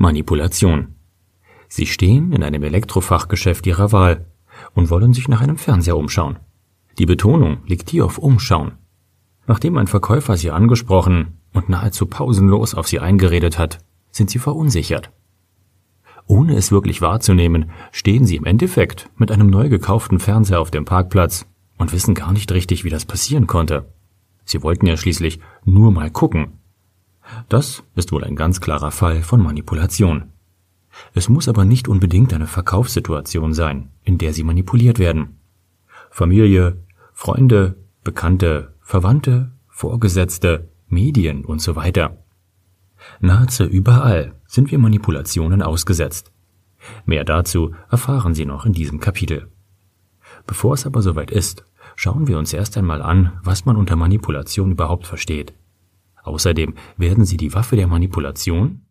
Manipulation. Sie stehen in einem Elektrofachgeschäft Ihrer Wahl und wollen sich nach einem Fernseher umschauen. Die Betonung liegt hier auf Umschauen. Nachdem ein Verkäufer Sie angesprochen und nahezu pausenlos auf Sie eingeredet hat, sind Sie verunsichert. Ohne es wirklich wahrzunehmen, stehen Sie im Endeffekt mit einem neu gekauften Fernseher auf dem Parkplatz und wissen gar nicht richtig, wie das passieren konnte. Sie wollten ja schließlich nur mal gucken. Das ist wohl ein ganz klarer Fall von Manipulation. Es muss aber nicht unbedingt eine Verkaufssituation sein, in der Sie manipuliert werden. Familie, Freunde, Bekannte, Verwandte, Vorgesetzte, Medien und so weiter. Nahezu überall sind wir Manipulationen ausgesetzt. Mehr dazu erfahren Sie noch in diesem Kapitel. Bevor es aber soweit ist, schauen wir uns erst einmal an, was man unter Manipulation überhaupt versteht. Außerdem werden Sie die Waffe der Manipulation